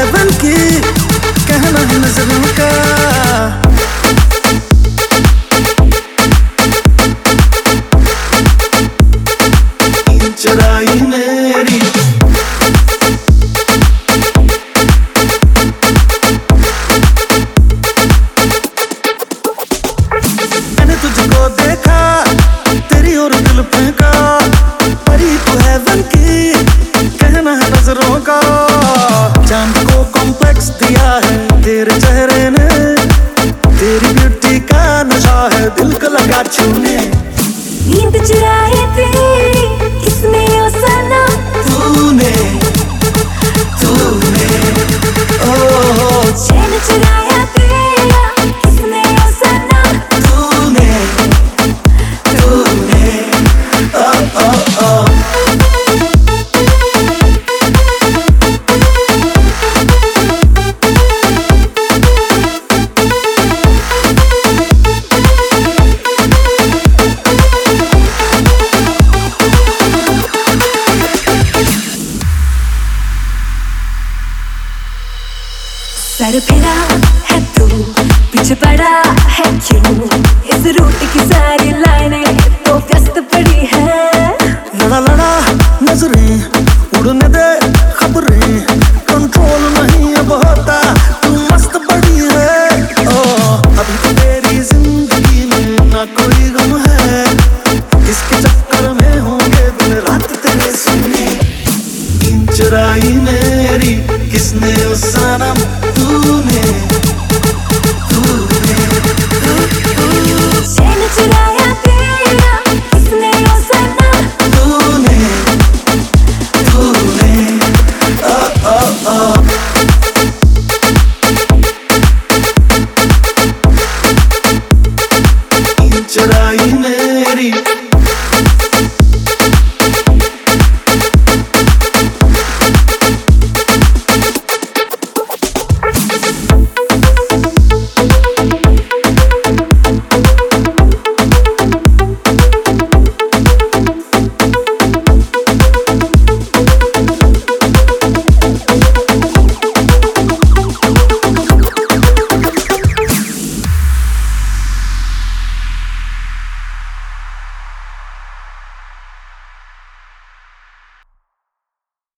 Haven की, कहना है नजरों का। चुराई मेरी मैंने तुझको देखा, तेरी और दिल फेंका, परी तू हेवन की, कहना है नजरों का। चांद को कॉम्प्लेक्स दिया है तेरे चेहरे ने, तेरी ब्यूटी का नशा है दिल को लगा छूने।